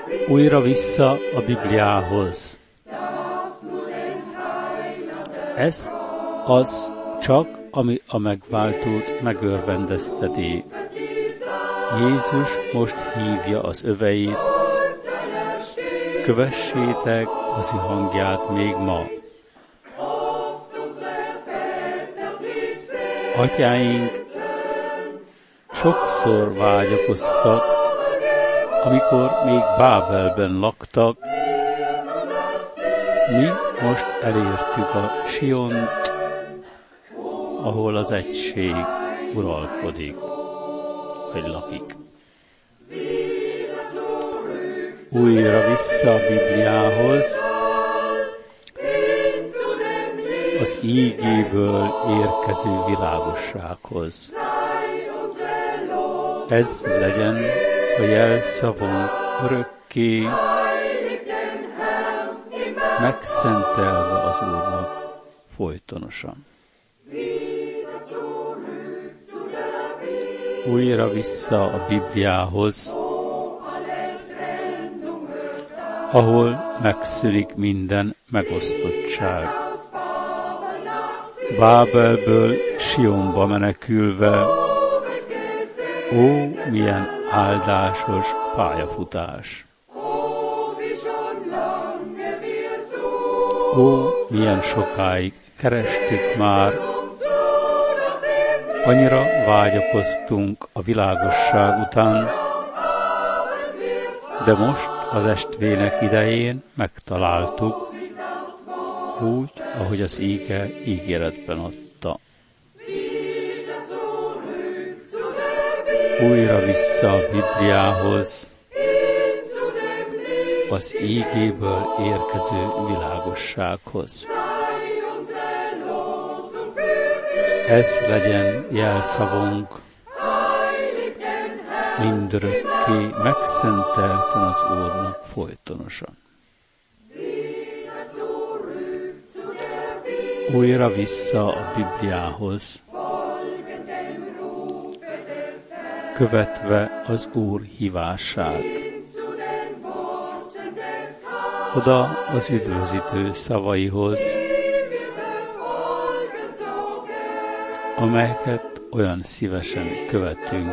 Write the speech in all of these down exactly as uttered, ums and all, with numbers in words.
Újra vissza a Bibliához. Ez az csak, ami a megváltót megörvendezteti. Jézus most hívja az öveit, kövessétek az ő hangját még ma. Atyáink sokszor vágyakoztak, amikor még Bábelben laktak, mi most elértük a Siont, ahol az egység uralkodik, vagy lakik. Újra vissza a Bibliához, az ígéből érkező világossághoz. Ez legyen a jelszavunk örökké, megszentelve az Úrnak folytonosan. Újra vissza a Bibliához, ahol megszűnik minden megosztottság. Bábelből Sionba menekülve, ó, milyen áldásos pályafutás! Ó, milyen sokáig kerestük már, annyira vágyakoztunk a világosság után, de most az estvének idején megtaláltuk, úgy, ahogy az íge ígéretben adta. Újra vissza a Bibliához, az ígéből érkező világossághoz. Ez legyen jelszavunk, mindörökké megszentelten az Úrnak folytonosan. Újra vissza a Bibliához, követve az Úr hívását. Oda az üdvözítő szavaihoz, amelyeket olyan szívesen követünk.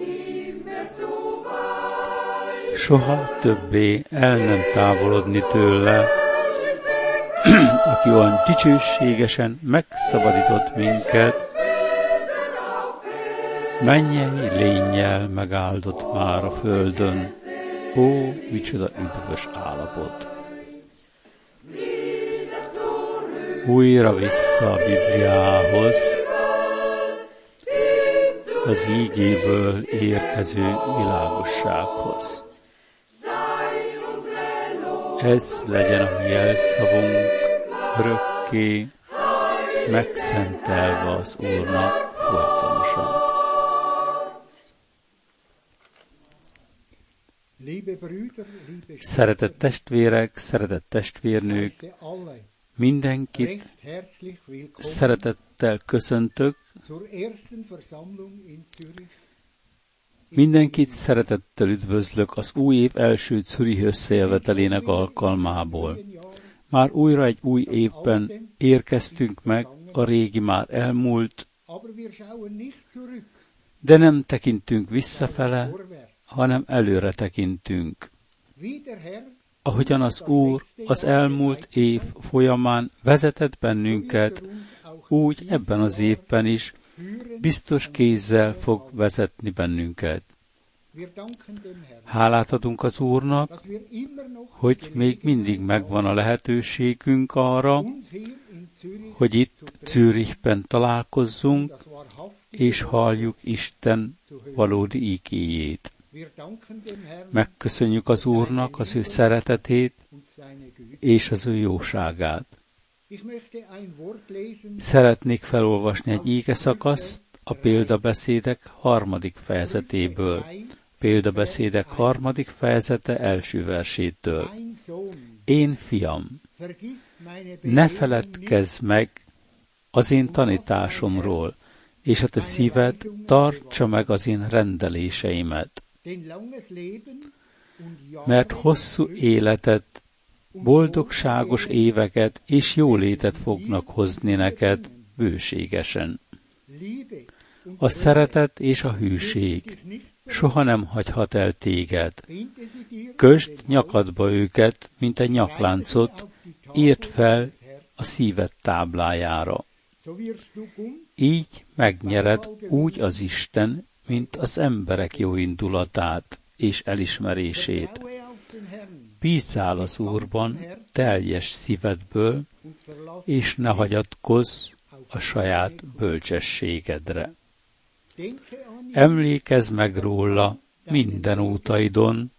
Soha többé el nem távolodni tőle, aki olyan dicsőségesen megszabadított minket, mennyei lénnyel megáldott már a földön. Ó, micsoda üdvös állapot! Újra vissza a Bibliához, az ígéből érkező világossághoz. Ez legyen a mi jelszavunk, örökké megszentelve az Úrnak folytonosan. Szeretett testvérek, szeretett testvérnők, mindenkit szeretettel köszöntök, mindenkit szeretettel üdvözlök az új év első Zürich összejövetelének alkalmából. Már újra egy új évben érkeztünk meg, a régi már elmúlt, de nem tekintünk visszafele, hanem előre tekintünk. Ahogyan az Úr az elmúlt év folyamán vezetett bennünket, úgy ebben az évben is biztos kézzel fog vezetni bennünket. Hálát adunk az Úrnak, hogy még mindig megvan a lehetőségünk arra, hogy itt Zürichben találkozzunk, és halljuk Isten valódi ígéjét. Megköszönjük az Úrnak az ő szeretetét és az ő jóságát. Szeretnék felolvasni egy ígeszakaszt a példabeszédek harmadik fejezetéből. Példabeszédek harmadik fejezete első versétől. Én fiam, ne feledkezz meg az én tanításomról, és a te szíved tartsa meg az én rendeléseimet. mert hosszú életet, boldogságos éveket és jólétet fognak hozni neked bőségesen. A szeretet és a hűség soha nem hagyhat el téged. Kösd nyakadba őket, mint egy nyakláncot, írd fel a szíved táblájára. Így megnyered úgy az Isten, mint az emberek jó indulatát és elismerését. Bízzál az Úrban teljes szívedből, és ne hagyatkozz a saját bölcsességedre. Emlékezz meg róla minden útaidon,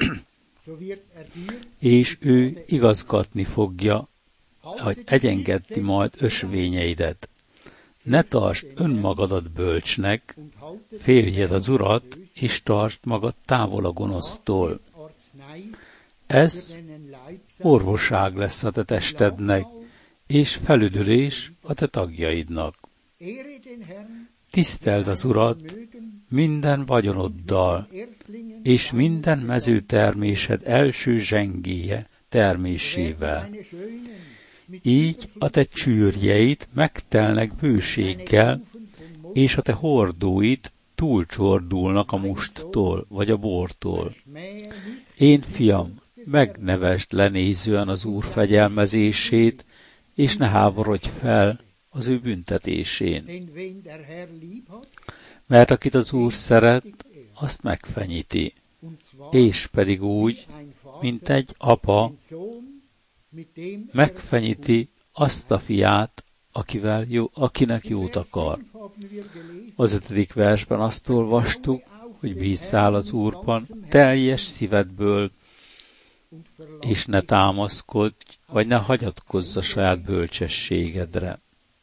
és ő igazgatni fogja, hogy egyengedni majd ösvényeidet. Ne tartsd önmagadat bölcsnek, féljed az Urat, és tartsd magad távol a gonosztól. Ez orvosság lesz a te testednek, és felüdülés a te tagjaidnak. Tiszteld az Urat minden vagyonoddal, és minden mezőtermésed első zsengéje termésével. Így a te csűrjeid megtelnek bőséggel, és a te hordóid túlcsordulnak a musttól, vagy a bortól. Én, fiam, megnevesd lenézően az Úr fegyelmezését, és ne háborodj fel az ő büntetésén. Mert akit az Úr szeret, azt megfenyíti, és pedig úgy, mint egy apa, megfenyíti azt a fiát, akivel jó, akinek jót akar. Az ötödik versben azt olvastuk, hogy bízzál az Úrban teljes szívedből, és ne támaszkodj, vagy ne hagyatkozz a saját bölcsességedre.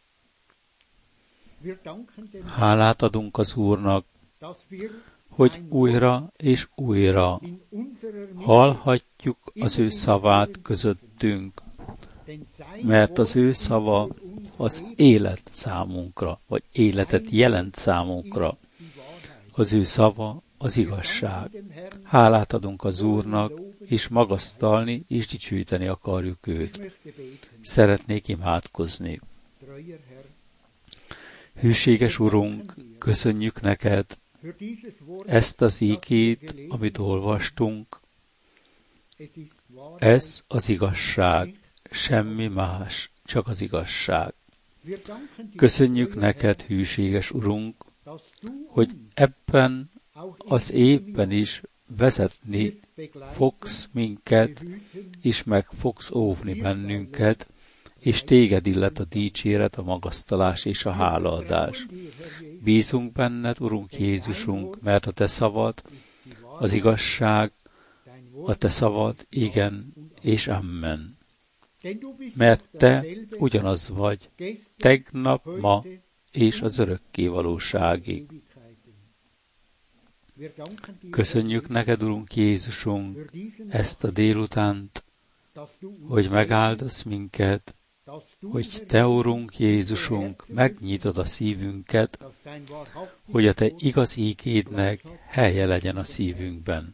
Hálát adunk az Úrnak, hogy újra és újra hallhatjuk az ő szavát közöttünk, mert az ő szava az élet számunkra, vagy életet jelent számunkra. Az ő szava az igazság. Hálát adunk az Úrnak, és magasztalni és dicsőíteni akarjuk őt. Szeretnék imádkozni. Hűséges Urunk, köszönjük neked ezt az ígét, amit olvastunk. Ez az igazság, semmi más, csak az igazság. Köszönjük neked, hűséges Urunk, hogy ebben az évben is vezetni fogsz minket, és meg fogsz óvni bennünket, és téged illet a dicséret, a magasztalás és a hálaadás. Bízunk benned, Urunk Jézusunk, mert a te szavad az igazság, a te szavad igen és amen. Mert te ugyanaz vagy, tegnap, ma és az örökké valóságig. Köszönjük neked, Urunk Jézusunk, ezt a délutánt, hogy megáldasz minket, hogy te, Urunk Jézusunk, megnyitod a szívünket, hogy a te igaz ígédnek helye legyen a szívünkben.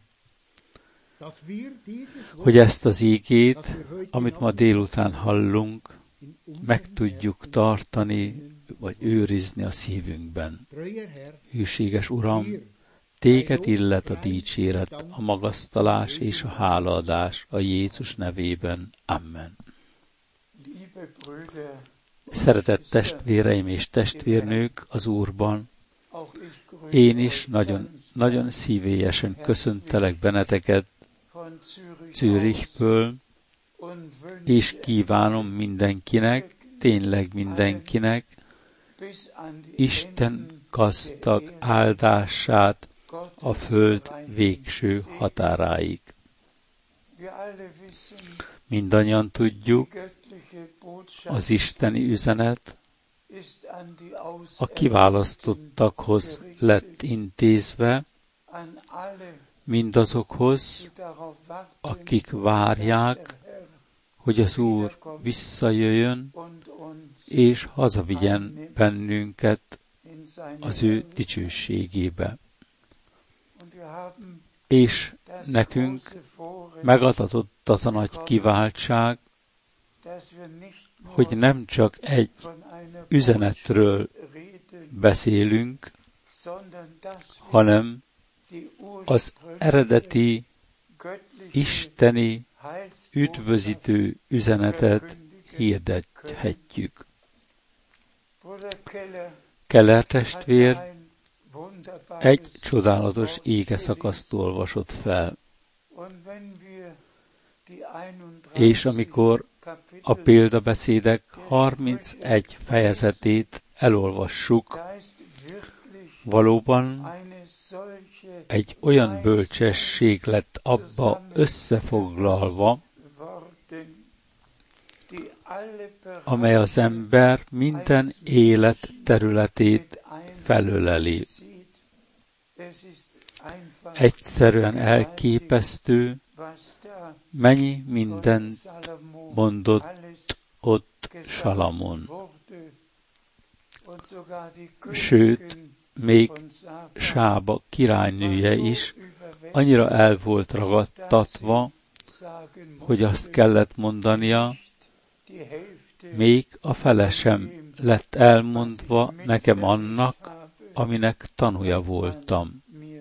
Hogy ezt az ígét, amit ma délután hallunk, meg tudjuk tartani, vagy őrizni a szívünkben. Hűséges Uram, téged illet a dicséret, a magasztalás és a hálaadás a Jézus nevében. Amen. Szeretett testvéreim és testvérnők az Úrban, én is nagyon, nagyon szívélyesen köszöntelek benneteket Zürichből, és kívánom mindenkinek, tényleg mindenkinek, Isten gazdag áldását a föld végső határáig. Mindannyian tudjuk, az isteni üzenet a kiválasztottakhoz lett intézve, mindazokhoz, akik várják, hogy az Úr visszajöjjön, és hazavigyen bennünket az ő dicsőségébe. és nekünk megadatott az a nagy kiváltság, hogy nem csak egy üzenetről beszélünk, hanem az eredeti isteni üdvözítő üzenetet hirdethetjük. Keller testvér egy csodálatos égeszakaszt olvasott fel, és amikor a példabeszédek harmincegy fejezetét elolvassuk, valóban egy olyan bölcsesség lett abba összefoglalva, amely az ember minden élet területét felöleli. Egyszerűen elképesztő, mennyi mindent mondott ott Salamon. Sőt, még Sába királynője is annyira el volt ragadtatva, hogy azt kellett mondania, még a fele sem lett elmondva nekem annak, aminek tanúja voltam.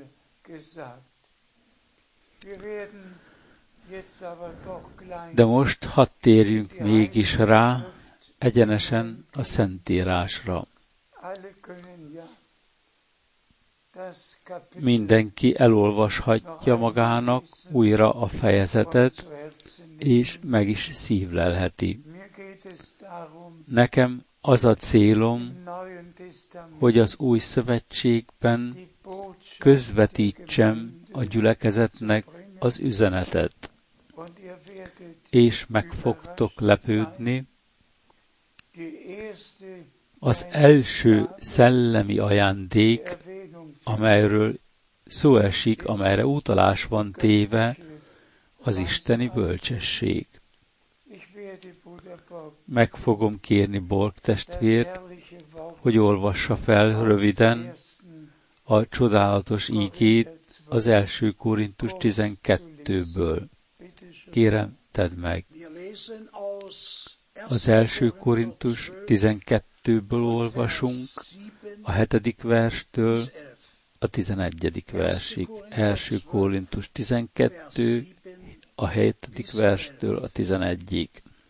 De most hadd térjünk mégis rá egyenesen a Szentírásra. Mindenki elolvashatja magának újra a fejezetet, és meg is szívlelheti. Nekem az a célom, hogy az új szövetségben közvetítsem a gyülekezetnek az üzenetet, és meg fogtok lepődni. Az első szellemi ajándék, amelyről szó esik, amelyre utalás van téve, az isteni bölcsesség. Meg fogom kérni Borg testvért, hogy olvassa fel röviden a csodálatos ígét az első Korintus tizenkettőből. Kérem, tedd meg. Az első Korintus tizenkettőből olvasunk, a hetedik verstől a tizenegyedik versig. Első Korintus tizenkettő, a hetedik verstől a tizenegyig.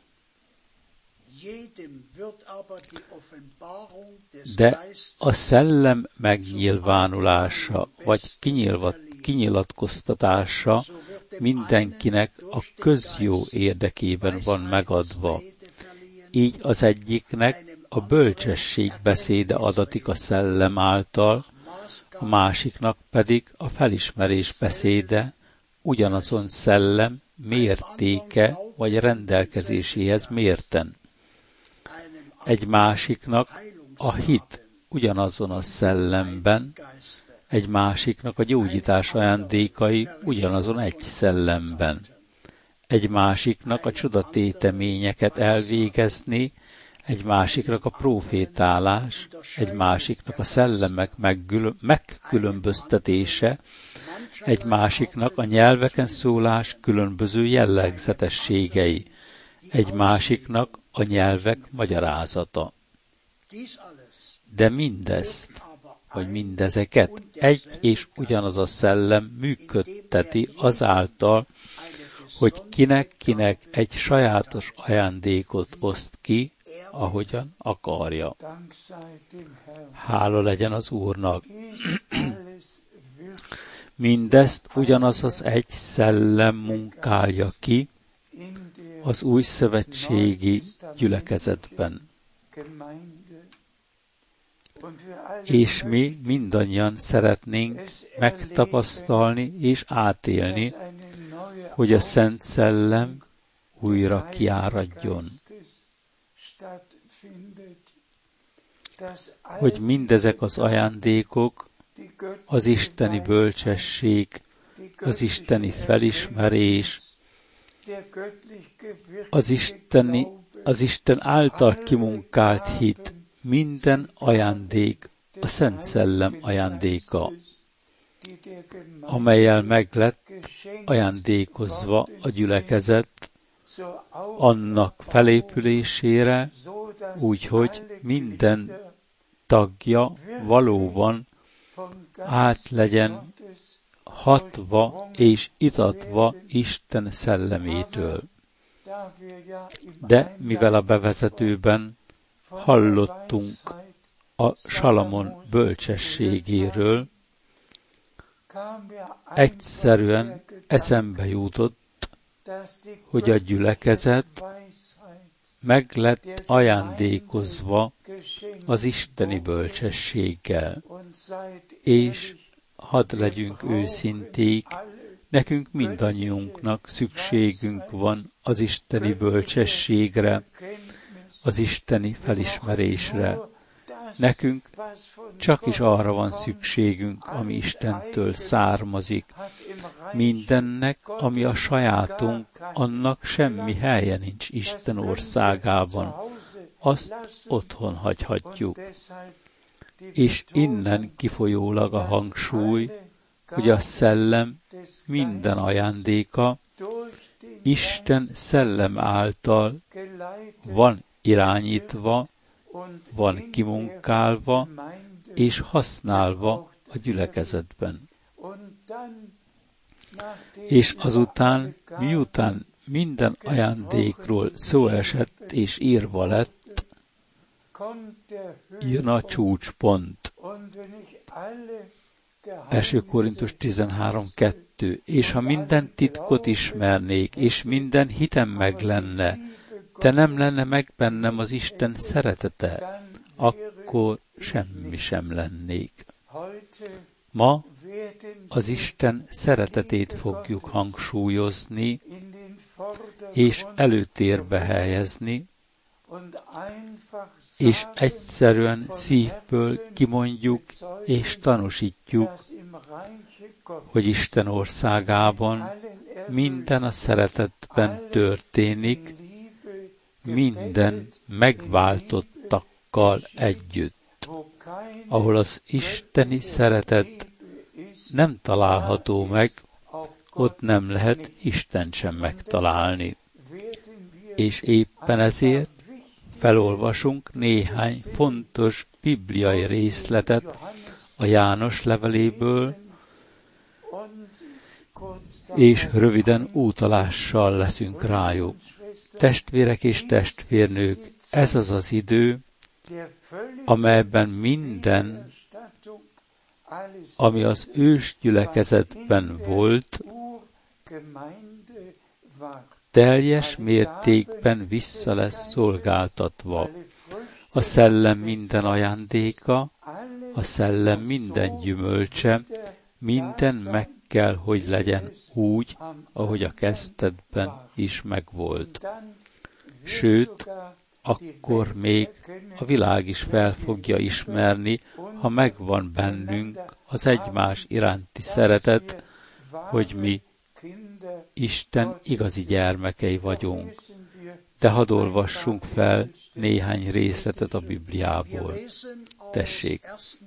De a szellem megnyilvánulása, vagy kinyilatkoztatása mindenkinek a közjó érdekében van megadva. Így az egyiknek a bölcsesség beszéde adatik a szellem által, a másiknak pedig a felismerés beszéde ugyanazon szellem mértéke vagy rendelkezéséhez mérten. Egy másiknak a hit ugyanazon a szellemben, egy másiknak a gyógyítás ajándékai ugyanazon egy szellemben, egy másiknak a csodatéteményeket elvégezni, egy másiknak a prófétálás, egy másiknak a szellemek megkülönböztetése, egy másiknak a nyelveken szólás különböző jellegzetességei, egy másiknak a nyelvek magyarázata. De mindezt, vagy mindezeket egy és ugyanaz a szellem működteti azáltal, hogy kinek-kinek egy sajátos ajándékot oszt ki, ahogyan akarja. Hála legyen az Úrnak! Mindezt ugyanaz az egy szellem munkálja ki az új szövetségi gyülekezetben. És mi mindannyian szeretnénk megtapasztalni és átélni, hogy a Szent Szellem újra kiáradjon. Hogy mindezek az ajándékok, az isteni bölcsesség, az isteni felismerés, az, isteni, az Isten által kimunkált hit, minden ajándék a Szent Szellem ajándéka. amellyel meglett ajándékozva a gyülekezet annak felépülésére, úgyhogy minden tagja valóban át legyen hatva és itatva Isten szellemétől. De mivel a bevezetőben hallottunk a Salamon bölcsességéről, egyszerűen eszembe jutott, hogy a gyülekezet meg lett ajándékozva az isteni bölcsességgel. És hadd legyünk őszinték, nekünk mindannyiunknak szükségünk van az isteni bölcsességre, az isteni felismerésre. Nekünk csak is arra van szükségünk, ami Istentől származik. Mindennek, ami a sajátunk, annak semmi helye nincs Isten országában. Azt otthon hagyhatjuk. És innen kifolyólag a hangsúly, hogy a szellem minden ajándéka Isten szellem által van irányítva, van kimunkálva és használva a gyülekezetben. És azután, miután minden ajándékról szó esett és írva lett, jön a csúcspont. első Korintus tizenhárom kettő. És ha minden titkot ismernék, és minden hitem meg lenne, de nem lenne meg bennem az Isten szeretete, akkor semmi sem lennék. Ma az Isten szeretetét fogjuk hangsúlyozni, és előtérbe helyezni, és egyszerűen szívből kimondjuk és tanúsítjuk, hogy Isten országában minden a szeretetben történik, minden megváltottakkal együtt, ahol az isteni szeretet nem található meg, ott nem lehet Istent sem megtalálni. És éppen ezért felolvasunk néhány fontos bibliai részletet a János leveléből, és röviden útalással leszünk rájuk. Testvérek és testvérnők, ez az az idő, amelyben minden, ami az ős gyülekezetben volt, teljes mértékben vissza lesz szolgáltatva. A szellem minden ajándéka, a szellem minden gyümölcse, minden meg kell, hogy legyen úgy, ahogy a kezdetben is megvolt. Sőt, akkor még a világ is fel fogja ismerni, ha megvan bennünk az egymás iránti szeretet, hogy mi Isten igazi gyermekei vagyunk. De hadd olvassunk fel néhány részletet a Bibliából. Tessék!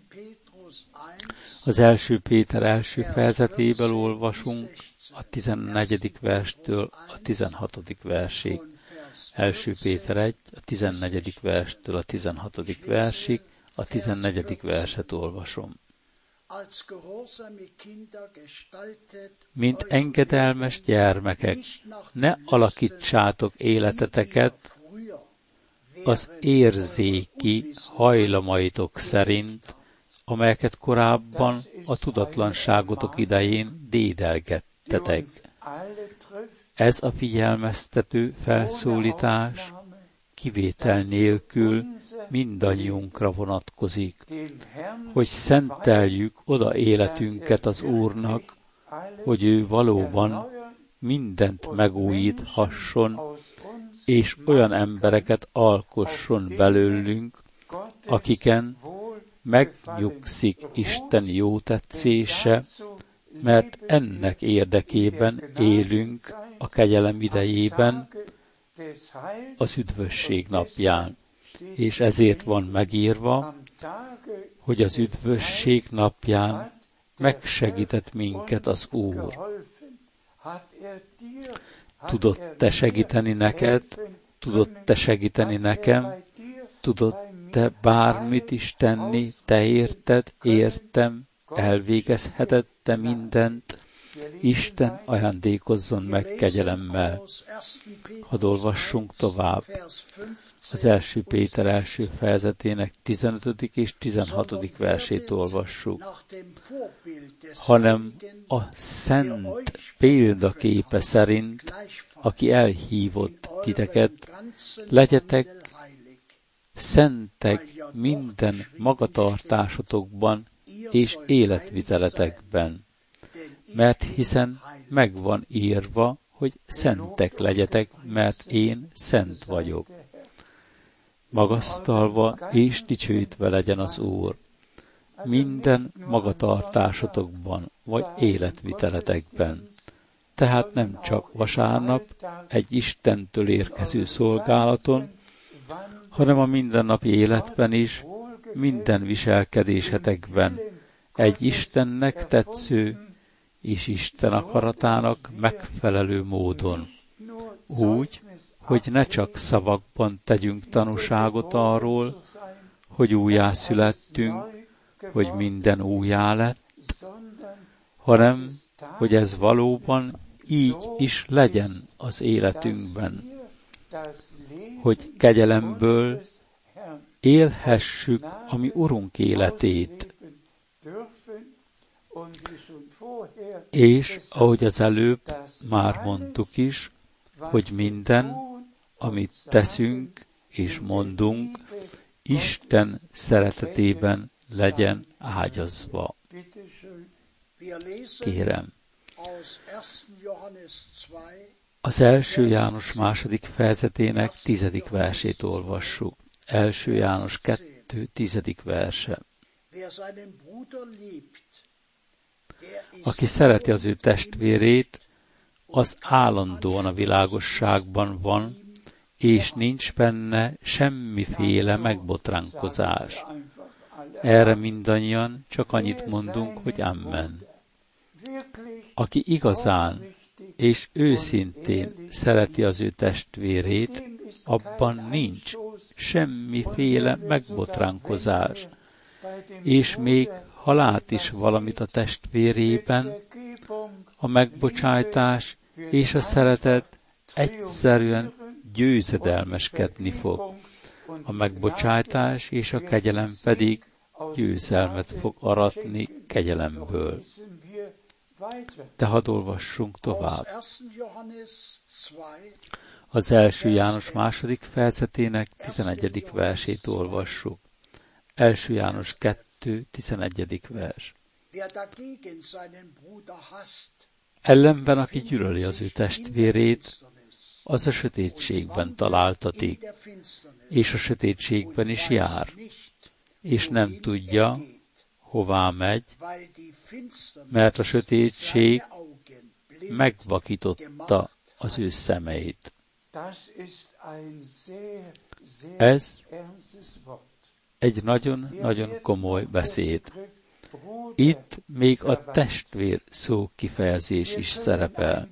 Az első Péter első fejezetéből olvasunk a tizennegyedik verstől a tizenhatodik versig. első Péter egy, a tizennegyedik verstől a tizenhatodik versig, a tizennegyedik verset olvasom. Mint engedelmes gyermekek, ne alakítsátok életeteket az érzéki hajlamaitok szerint, amelyeket korábban a tudatlanságotok idején dédelgettetek. Ez a figyelmeztető felszólítás kivétel nélkül mindannyiunkra vonatkozik, hogy szenteljük oda életünket az Úrnak, hogy ő valóban mindent megújíthasson, és olyan embereket alkosson belőlünk, akiken megnyugszik Isten jó tetszése, mert ennek érdekében élünk a kegyelem idejében, az üdvösség napján. És ezért van megírva, hogy az üdvösség napján megsegített minket az Úr. Tudott te segíteni neked, tudott te segíteni nekem, tudott te bármit is tenni, te érted, értem, elvégezheted te mindent. Isten ajándékozzon meg kegyelemmel. Hadd olvassunk tovább. Az első Péter első fejezetének tizenötödik és tizenhatodik versét olvassuk. Hanem a szent példaképe szerint, aki elhívott titeket, legyetek szentek minden magatartásotokban és életviteletekben. Mert hiszen megvan írva, hogy szentek legyetek, mert én szent vagyok. Magasztalva és dicsőítve legyen az Úr minden magatartásotokban vagy életviteletekben. Tehát nem csak vasárnap egy Istentől érkező szolgálaton, hanem a mindennapi életben is, minden viselkedésetekben egy Istennek tetsző és Isten akaratának megfelelő módon. Úgy, hogy ne csak szavakban tegyünk tanúságot arról, hogy újjászülettünk, hogy minden újjá lett, hanem, hogy ez valóban így is legyen az életünkben, hogy kegyelemből élhessük a mi Urunk életét. És, ahogy az előbb már mondtuk is, hogy minden, amit teszünk és mondunk, Isten szeretetében legyen ágyazva. Kérem. Az első János második fejezetének tizedik versét olvassuk. első János kettő, tizedik verse. Aki szereti az ő testvérét, az állandóan a világosságban van, és nincs benne semmiféle megbotránkozás. Erre mindannyian csak annyit mondunk, hogy amen. Aki igazán és őszintén szereti az ő testvérét, abban nincs semmiféle megbotránkozás, és még ha lát is valamit a testvérében, a megbocsájtás és a szeretet egyszerűen győzedelmeskedni fog. A megbocsájtás és a kegyelem pedig győzelmet fog aratni kegyelemből. De hadd olvassunk tovább. Az első János második fejezetének tizenegyedik versét olvassuk. első János kettő, tizenegyedik vers. Ellenben, aki gyűlöli az ő testvérét, az a sötétségben találtatik, és a sötétségben is jár, és nem tudja, hová megy, mert a sötétség megvakította az ő szemeit. Ez egy nagyon-nagyon komoly beszéd. Itt még a testvér szó kifejezés is szerepel.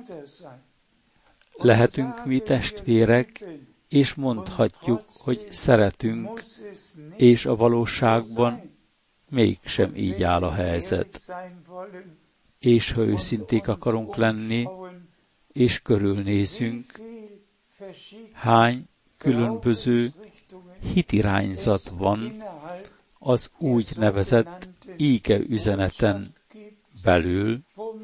Lehetünk mi testvérek, és mondhatjuk, hogy szeretünk, és a valóságban mégsem így áll a helyzet. És ha őszinték akarunk lenni, és körülnézünk, hány különböző hitirányzat van az úgynevezett íge üzeneten belül,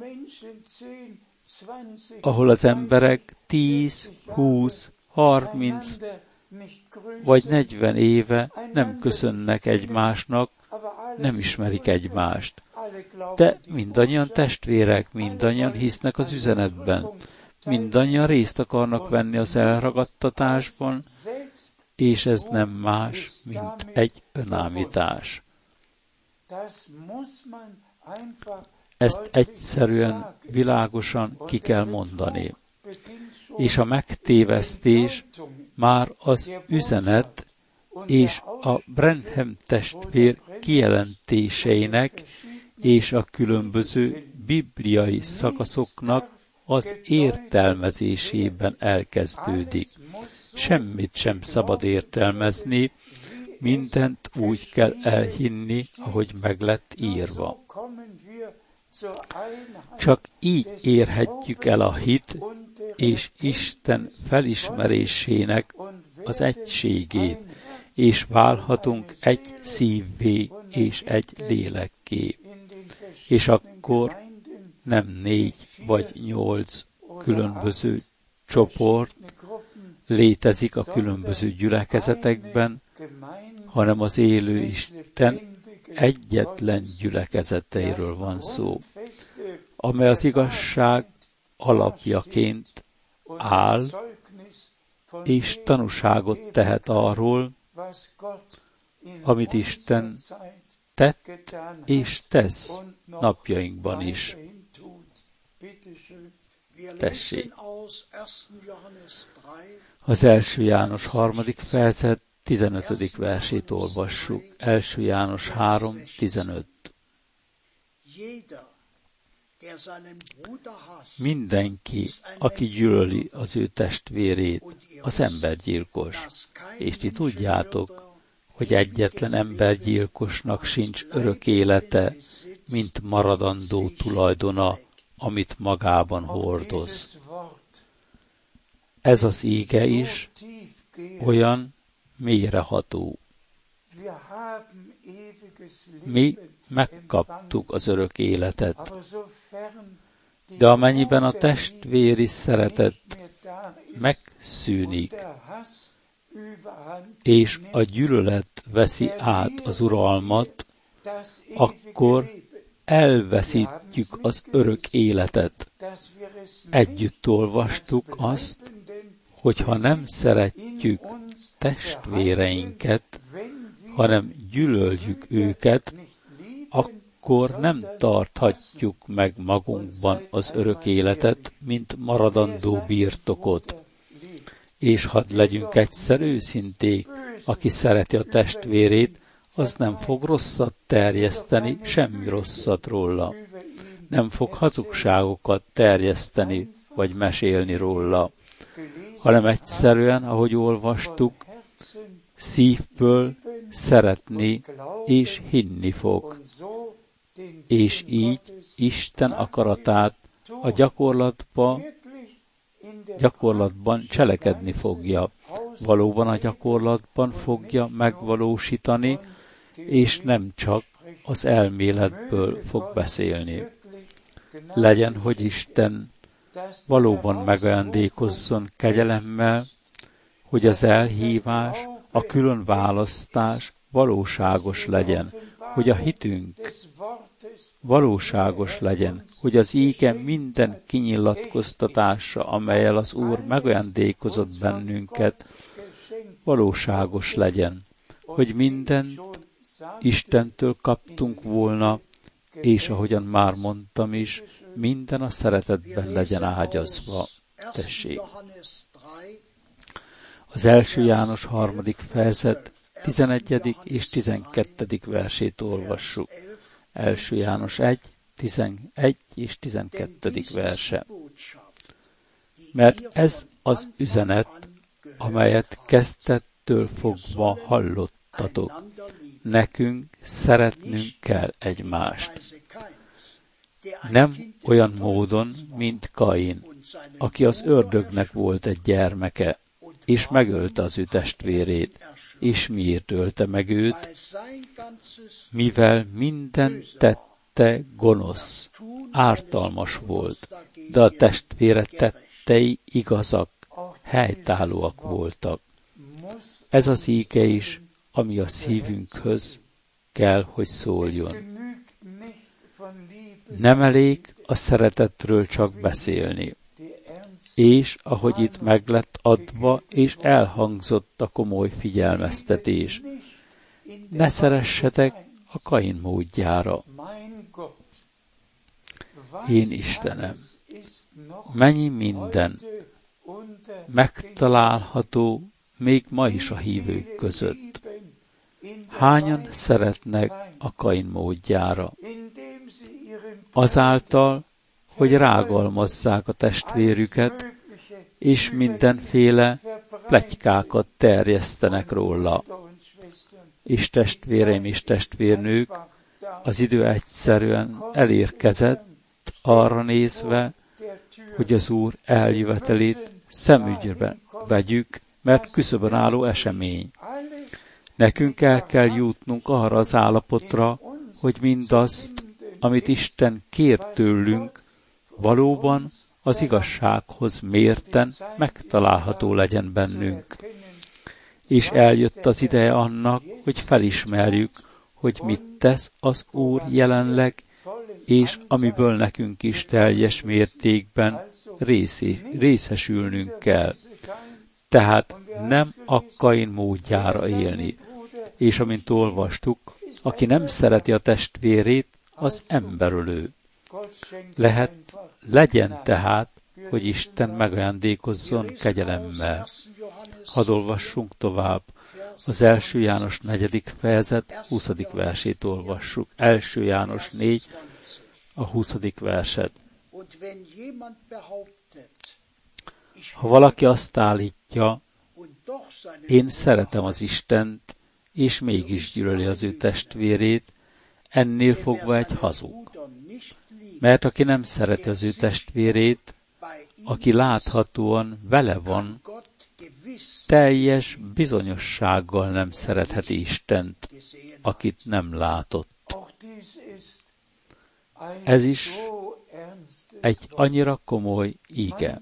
ahol az emberek tíz, húsz, harminc vagy negyven éve nem köszönnek egymásnak, nem ismerik egymást. De mindannyian testvérek, mindannyian hisznek az üzenetben, mindannyian részt akarnak venni az elragadtatásban, és ez nem más, mint egy önállítás. Ezt egyszerűen, világosan ki kell mondani. És a megtévesztés már az üzenet és a Branham testvér kijelentéseinek és a különböző bibliai szakaszoknak az értelmezésében elkezdődik. Semmit sem szabad értelmezni, mindent úgy kell elhinni, ahogy meg lett írva. Csak így érhetjük el a hit és Isten felismerésének az egységét, és válhatunk egy szívvé és egy lélekké. És akkor nem négy vagy nyolc különböző csoport létezik a különböző gyülekezetekben, hanem az élő Isten egyetlen gyülekezeteiről van szó, amely az igazság alapjaként áll, és tanúságot tehet arról, amit Isten tett és tesz napjainkban is. Tessék! Az első János harmadik fejezet tizenötödik versét olvassuk. első János három tizenöt. Mindenki, aki gyűlöli az ő testvérét, az embergyilkos. És ti tudjátok, hogy egyetlen embergyilkosnak sincs örök élete, mint maradandó tulajdona, amit magában hordoz. Ez az íge is olyan mélyreható. Mi megkaptuk az örök életet, de amennyiben a testvéri szeretet megszűnik, és a gyűlölet veszi át az uralmat, akkor elveszítjük az örök életet. Együtt olvastuk azt, hogy ha nem szeretjük testvéreinket, hanem gyűlöljük őket, akkor nem tarthatjuk meg magunkban az örök életet, mint maradandó birtokot. És hadd legyünk egyszer őszinték, aki szereti a testvérét, az nem fog rosszat terjeszteni, semmi rosszat róla. Nem fog hazugságokat terjeszteni, vagy mesélni róla, hanem egyszerűen, ahogy olvastuk, szívből szeretni és hinni fog. És így Isten akaratát a gyakorlatba, gyakorlatban cselekedni fogja. Valóban a gyakorlatban fogja megvalósítani, és nem csak az elméletből fog beszélni. Legyen, hogy Isten valóban megajándékozzon kegyelemmel, hogy az elhívás, a külön választás valóságos legyen, hogy a hitünk valóságos legyen, hogy az íge minden kinyilatkoztatása, amellyel az Úr megajándékozott bennünket, valóságos legyen, hogy mindent Istentől kaptunk volna, és ahogyan már mondtam is, minden a szeretetben legyen ágyazva. Tessék! Az első János harmadik fejezet tizenegyedik és tizenkettedik versét olvassuk. első János egy, tizenegy és tizenkettedik verse. Mert ez az üzenet, amelyet kezdettől fogva hallottatok. Nekünk szeretnünk kell egymást. Nem olyan módon, mint Kain, aki az ördögnek volt egy gyermeke, és megölte az ő testvérét. És miért ölte meg őt? Mivel minden tette gonosz, ártalmas volt, de a testvére tettei igazak, helytállóak voltak. Ez az íge is, ami a szívünkhöz kell, hogy szóljon. Nem elég a szeretetről csak beszélni. És ahogy itt meg lett adva, és elhangzott a komoly figyelmeztetés. Ne szeressetek a Kain módjára. Én Istenem, mennyi minden megtalálható még ma is a hívők között. Hányan szeretnek a Kain módjára? azáltal, hogy rágalmazzák a testvérüket, és mindenféle pletykákat terjesztenek róla. És testvéreim és testvérnők, az idő egyszerűen elérkezett arra nézve, hogy az Úr eljövetelét szemügyre vegyük, mert küszöbön álló esemény. Nekünk el kell jutnunk arra az állapotra, hogy mindazt, amit Isten kér tőlünk, valóban az igazsághoz mérten megtalálható legyen bennünk. És eljött az ideje annak, hogy felismerjük, hogy mit tesz az Úr jelenleg, és amiből nekünk is teljes mértékben részé, részesülnünk kell. Tehát nem a Kain módjára élni. És amint olvastuk, aki nem szereti a testvérét, az emberölő. Lehet, legyen tehát, hogy Isten megajándékozzon kegyelemmel. Hadd olvassunk tovább. Az első János negyedik fejezet huszadik versét olvassuk. első János négy, a huszadik verset. Ha valaki azt állítja, én szeretem az Istent, és mégis gyűlöli az ő testvérét, ennél fogva egy hazug. Mert aki nem szereti az ő testvérét, aki láthatóan vele van, teljes bizonyossággal nem szeretheti Istent, akit nem látott. Ez is egy annyira komoly íge.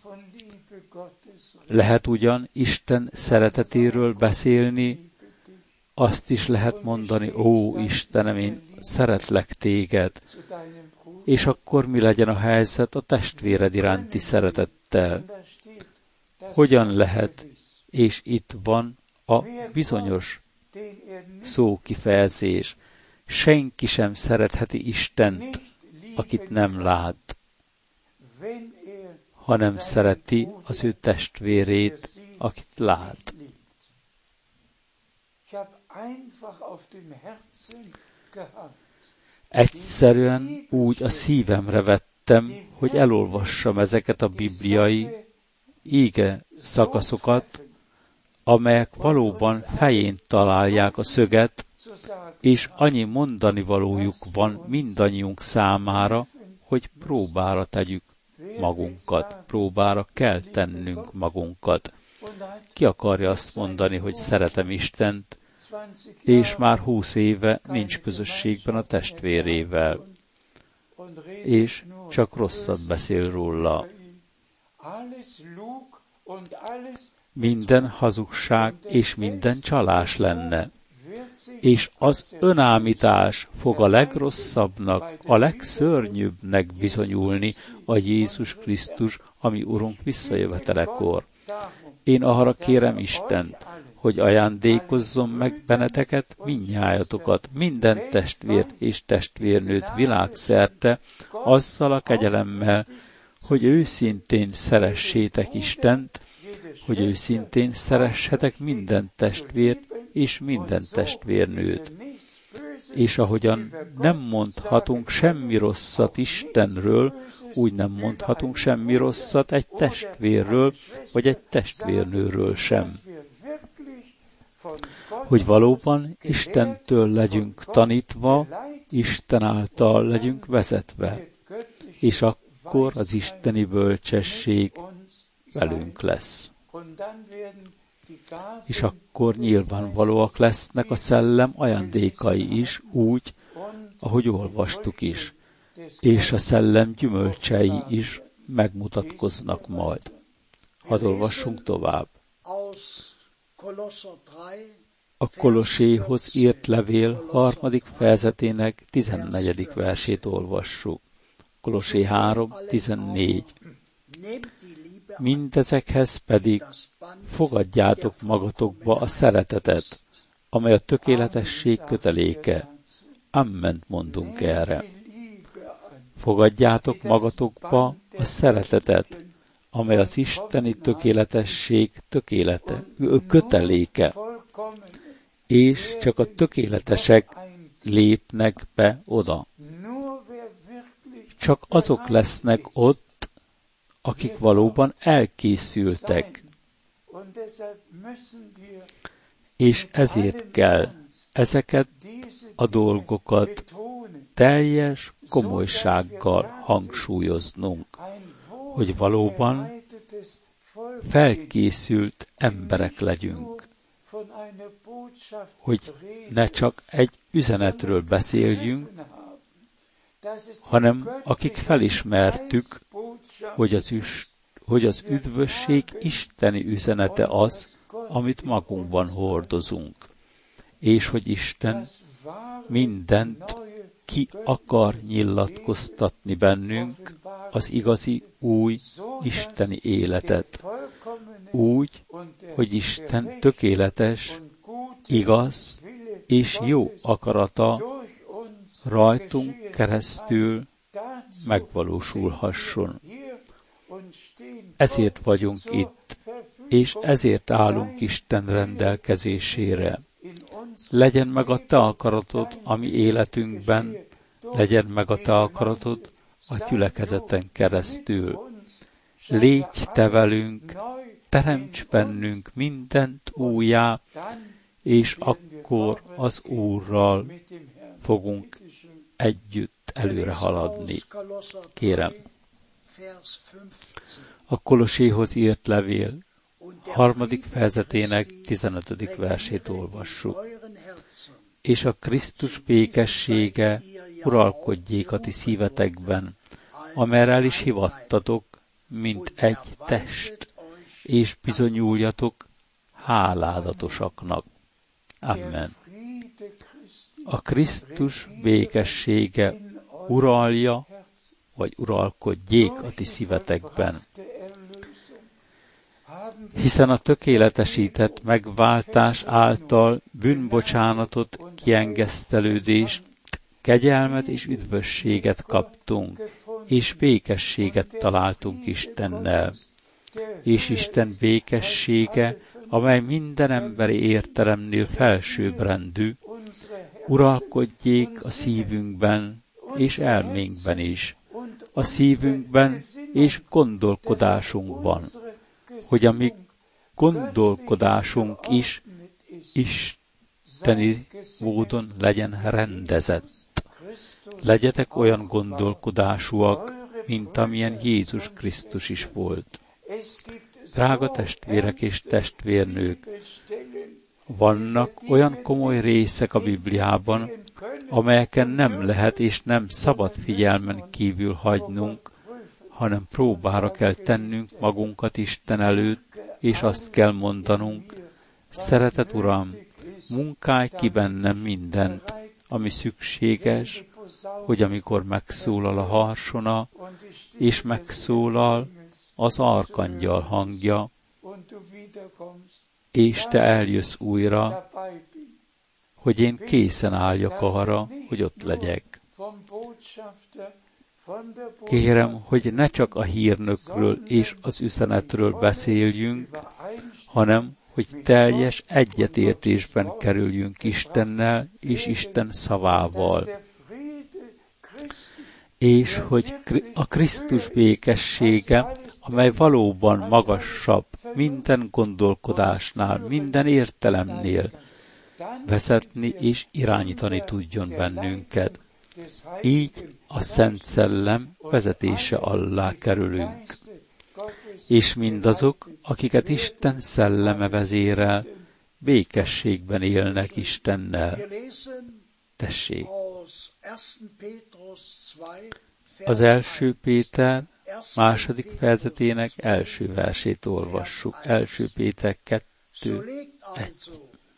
Lehet ugyan Isten szeretetéről beszélni, azt is lehet mondani, ó Istenem, én szeretlek téged, és akkor mi legyen a helyzet a testvéred iránti szeretettel? Hogyan lehet, és itt van a bizonyos szókifejezés, senki sem szeretheti Istent, akit nem lát, hanem szereti az ő testvérét, akit lát. Egyszerűen úgy a szívemre vettem, hogy elolvassam ezeket a bibliai íge szakaszokat, amelyek valóban fején találják a szöget, és annyi mondani valójuk van mindannyiunk számára, hogy próbára tegyük magunkat, próbára kell tennünk magunkat. Ki akarja azt mondani, hogy szeretem Istent, és már húsz éve nincs közösségben a testvérével, és csak rosszat beszél róla. Minden hazugság és minden csalás lenne, és az önállítás fog a legrosszabbnak, a legszörnyűbbnek bizonyulni a Jézus Krisztus, ami Urunk visszajövetelekor. Én arra kérem Istent, hogy ajándékozzon meg benneteket, mindnyájatokat, minden testvért és testvérnőt világszerte, azzal a kegyelemmel, hogy őszintén szeressétek Istent, hogy őszintén szeressetek minden testvért és minden testvérnőt. És ahogyan nem mondhatunk semmi rosszat Istenről, úgy nem mondhatunk semmi rosszat egy testvérről, vagy egy testvérnőről sem. Hogy valóban Istentől legyünk tanítva, Isten által legyünk vezetve, és akkor az isteni bölcsesség velünk lesz. És akkor nyilvánvalóak lesznek a szellem ajándékai is, úgy, ahogy olvastuk is, és a szellem gyümölcsei is megmutatkoznak majd. Hadd olvassunk tovább. A Kolosséhoz írt levél harmadik fejezetének tizennegyedik versét olvassuk. Kolossé három tizennégy. Mindezekhez pedig fogadjátok magatokba a szeretetet, amely a tökéletesség köteléke. Amment mondunk erre. Fogadjátok magatokba a szeretetet, amely az isteni tökéletesség tökélete, köteléke, és csak a tökéletesek lépnek be oda. csak azok lesznek ott, akik valóban elkészültek. És ezért kell ezeket a dolgokat teljes komolysággal hangsúlyoznunk, hogy valóban felkészült emberek legyünk, hogy ne csak egy üzenetről beszéljünk, hanem akik felismertük, hogy az, üs, hogy az üdvösség isteni üzenete az, amit magunkban hordozunk, és hogy Isten mindent ki akar nyilatkoztatni bennünk, az igazi új isteni életet. Úgy, hogy Isten tökéletes, igaz és jó akarata rajtunk keresztül megvalósulhasson. Ezért vagyunk itt, és ezért állunk Isten rendelkezésére. Legyen meg a te akaratod a mi életünkben, legyen meg a te akaratod a gyülekezeten keresztül. Légy te velünk, teremts bennünk mindent újjá, és akkor az Úrral fogunk együtt előre haladni. Kérem, a Kolosséhoz írt levél harmadik fejezetének tizenötödik versét olvassuk. És a Krisztus békessége uralkodjék a ti szívetekben, amerrel is hivattatok, mint egy test, és bizonyuljatok háládatosaknak. Amen. A Krisztus békessége uralja, vagy uralkodjék a ti szívetekben. Hiszen a tökéletesített megváltás által bűnbocsánatot, kiengesztelődést, kegyelmet és üdvösséget kaptunk, és békességet találtunk Istennel. És Isten békessége, amely minden emberi értelemnél felsőbbrendű, uralkodjék a szívünkben és elménkben is, a szívünkben és gondolkodásunkban, hogy a mi gondolkodásunk is isteni módon legyen rendezett. Legyetek olyan gondolkodásúak, mint amilyen Jézus Krisztus is volt. Drága testvérek és testvérnők, vannak olyan komoly részek a Bibliában, amelyeken nem lehet és nem szabad figyelmen kívül hagynunk, hanem próbára kell tennünk magunkat Isten előtt, és azt kell mondanunk: szeretet Uram, munkálj ki bennem mindent, ami szükséges, hogy amikor megszólal a harsona, és megszólal az arkangyal hangja, és te eljössz újra, hogy én készen álljak arra, hogy ott legyek. Kérem, hogy ne csak a hírnökről és az üzenetről beszéljünk, hanem hogy teljes egyetértésben kerüljünk Istennel és Isten szavával. És hogy a Krisztus békessége, amely valóban magasabb minden gondolkodásnál, minden értelemnél, vezetni és irányítani tudjon bennünket. Így a Szent Szellem vezetése alá kerülünk. És mindazok, akiket Isten szelleme vezérel, békességben élnek Istennel. Tessék! Az első Péter második fejezetének első versét olvassuk. első Péter kettő egy.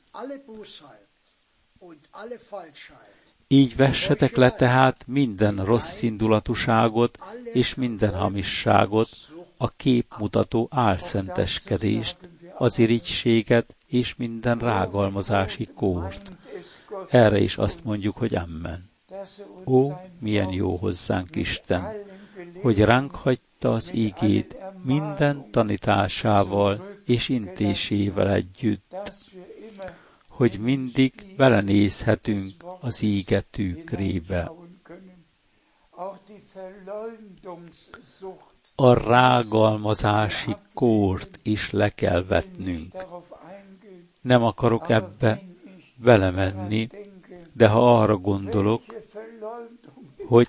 Így vessetek le tehát minden rossz indulatúságot és minden hamisságot, a képmutató álszenteskedést, az irigységet és minden rágalmazási kórt. Erre is azt mondjuk, hogy amen. Ó, milyen jó hozzánk Isten, hogy ránk hagyta az ígét minden tanításával és intésével együtt, hogy mindig belenézhetünk az íge tükrébe. a rágalmazási kórt is le kell vetnünk. Nem akarok ebbe belemenni, de ha arra gondolok, hogy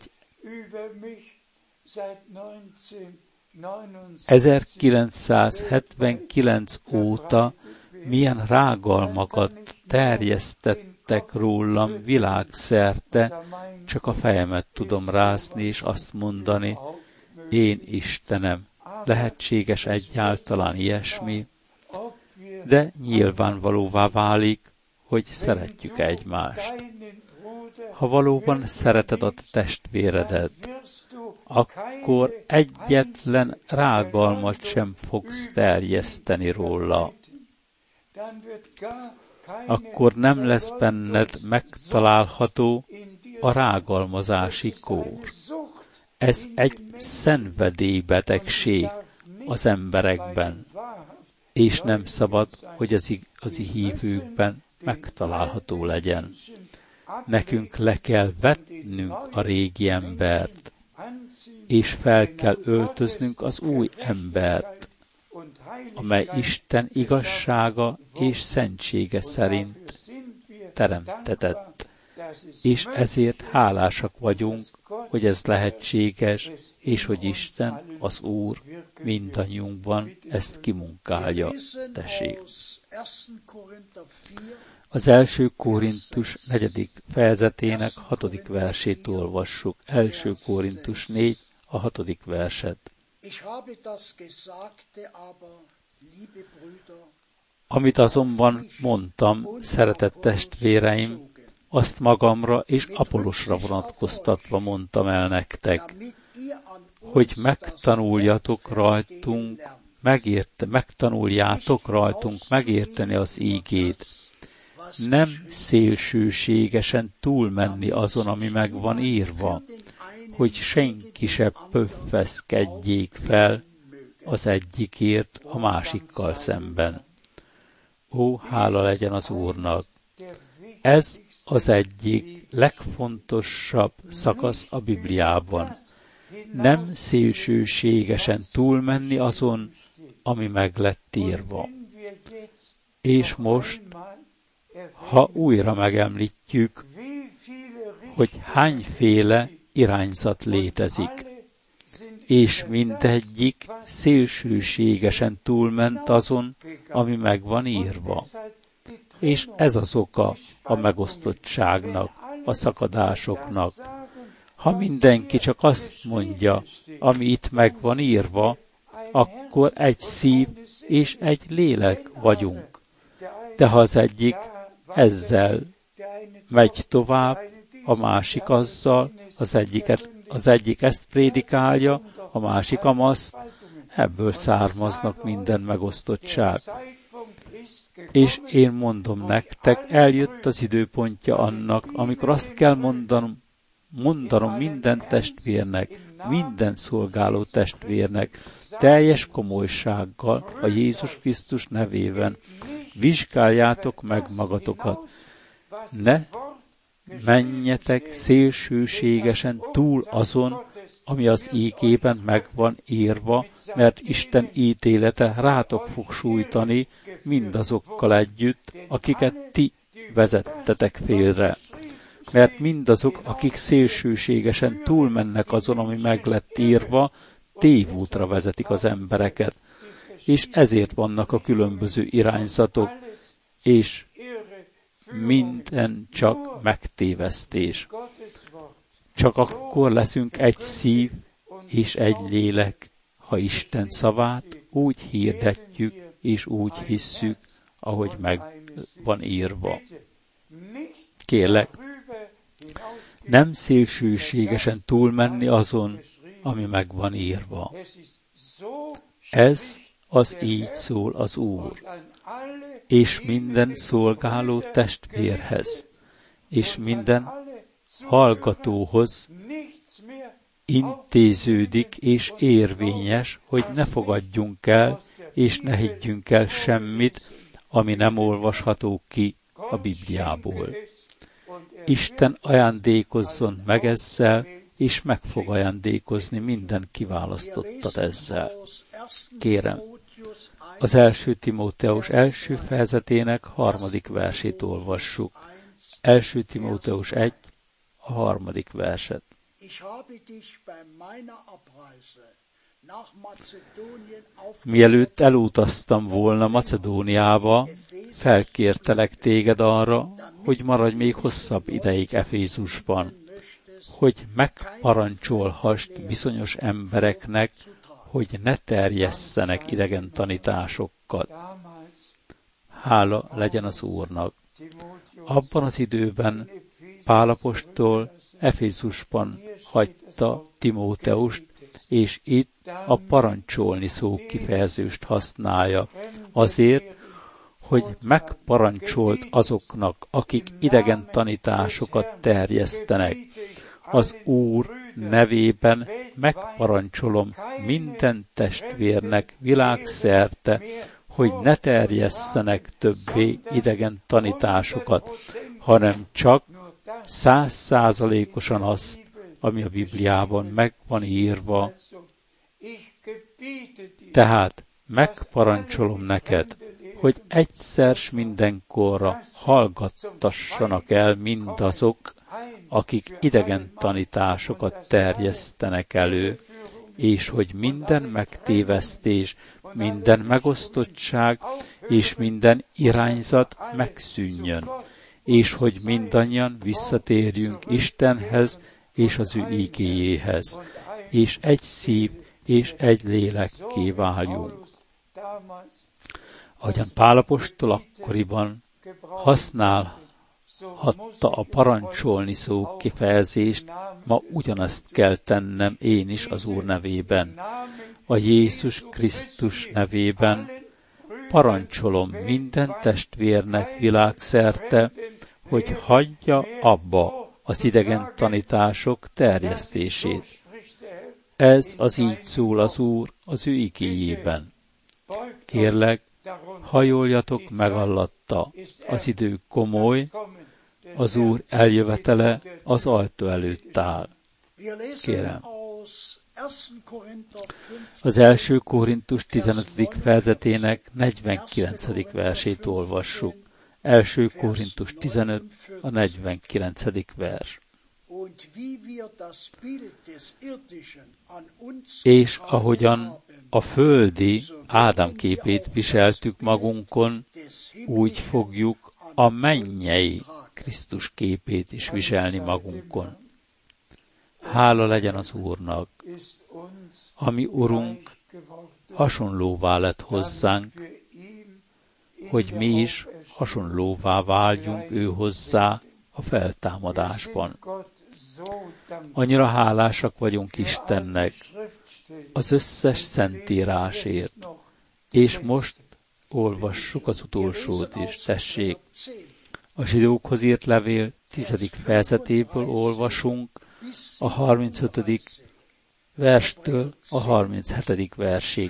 ezerkilencszázhetvenkilenc óta milyen rágalmakat terjesztettek rólam világszerte, csak a fejemet tudom rázni és azt mondani, én Istenem, lehetséges egyáltalán ilyesmi, de nyilvánvalóvá válik, hogy szeretjük egymást. Ha valóban szereted a testvéredet, akkor egyetlen rágalmat sem fogsz terjeszteni róla. Akkor nem lesz benned megtalálható a rágalmazási kór. Ez egy szenvedélybetegség az emberekben, és nem szabad, hogy az igazi hívőkben megtalálható legyen. Nekünk le kell vetnünk a régi embert, és fel kell öltöznünk az új embert, amely Isten igazsága és szentsége szerint teremtetett. És ezért hálásak vagyunk, hogy ez lehetséges, és hogy Isten, az Úr mindannyiunkban ezt kimunkálja. Tessék! Az első Korintus negyedik fejezetének hatodik versét olvassuk. Első Korintus négy, a hatodik verset. Amit azonban mondtam, szeretett testvéreim, azt magamra és Apollosra vonatkoztatva mondtam el nektek, hogy megtanuljatok rajtunk, megérte, megtanuljátok rajtunk megérteni az ígét, nem szélsőségesen túlmenni azon, ami meg van írva, hogy senki se pöffeszkedjék fel az egyikért a másikkal szemben. Ó, hála legyen az Úrnak! Ez az egyik legfontosabb szakasz a Bibliában. Nem szélsőségesen túlmenni azon, ami meg lett írva. És most, ha újra megemlítjük, hogy hányféle irányzat létezik, és mindegyik szélsőségesen túlment azon, ami meg van írva. És ez az oka a megosztottságnak, a szakadásoknak. Ha mindenki csak azt mondja, ami itt meg van írva, akkor egy szív és egy lélek vagyunk. De ha az egyik ezzel megy tovább, a másik azzal, az, egyiket, az egyik ezt prédikálja, a másik amazt, ebből származnak minden megosztottság. És én mondom nektek, eljött az időpontja annak, amikor azt kell mondanom, mondanom minden testvérnek, minden szolgáló testvérnek, teljes komolysággal a Jézus Krisztus nevében, vizsgáljátok meg magatokat. Ne menjetek szélsőségesen túl azon, ami az ígében meg van írva, mert Isten ítélete rátok fog sújtani mindazokkal együtt, akiket ti vezettetek félre. Mert mindazok, akik szélsőségesen túlmennek azon, ami meg lett írva, tévútra vezetik az embereket. És ezért vannak a különböző irányzatok, és minden csak megtévesztés. Csak akkor leszünk egy szív és egy lélek, ha Isten szavát úgy hirdetjük és úgy hisszük, ahogy meg van írva. Kérlek, nem szélsőségesen túlmenni azon, ami meg van írva. Ez az így szól az Úr, és minden szolgáló testvérhez, és minden hallgatóhoz intéződik és érvényes, hogy ne fogadjunk el, és ne higgyünk el semmit, ami nem olvasható ki a Bibliából. Isten ajándékozzon meg ezzel, és meg fog ajándékozni minden kiválasztottat ezzel. Kérem, az első Timóteus első fejezetének harmadik versét olvassuk. első Timóteus egy, a harmadik verset. Mielőtt elutaztam volna Macedóniába, felkértelek téged arra, hogy maradj még hosszabb ideig Efézusban, hogy megparancsolhassd bizonyos embereknek, hogy ne terjesszenek idegen tanításokat. Hála legyen az Úrnak! Abban az időben Pál apostol Efézusban hagyta Timóteust, és itt a parancsolni szó kifejezést használja, azért, hogy megparancsolt azoknak, akik idegen tanításokat terjesztenek. Az Úr nevében megparancsolom minden testvérnek világszerte, hogy ne terjesszenek többé idegen tanításokat, hanem csak száz százalékosan azt, ami a Bibliában meg van írva. Tehát megparancsolom neked, hogy egyszer s mindenkorra hallgattassanak el mindazok, akik idegen tanításokat terjesztenek elő, és hogy minden megtévesztés, minden megosztottság és minden irányzat megszűnjön, és hogy mindannyian visszatérjünk Istenhez és az ő igéjéhez, és egy szív és egy lélekké váljunk. Ahogyan Pál apostol akkoriban használhatta a parancsolni szó kifejezést, ma ugyanazt kell tennem én is az Úr nevében. A Jézus Krisztus nevében parancsolom minden testvérnek világszerte, hogy hagyja abba az idegen tanítások terjesztését. Ez az így szól az Úr az ő igéjében. Kérlek, hajoljatok meg alatta, az idő komoly, az Úr eljövetele az ajtó előtt áll. Kérem. Az első Korintus tizenötödik fejezetének negyvenkilencedik versét olvassuk. első Korintus tizenöt, a negyvenkilencedik vers. És ahogyan a földi Ádám képét viseltük magunkon, úgy fogjuk a mennyei Krisztus képét is viselni magunkon. Hála legyen az Úrnak, ami Urunk hasonlóvá lett hozzánk, hogy mi is hasonlóvá váljunk ő hozzá a feltámadásban. Annyira hálásak vagyunk Istennek az összes szentírásért, és most olvassuk az utolsót is, tessék. A zsidókhoz írt levél tizedik fejezetéből olvasunk, a harmincötödik verstől a harminchetedik versig.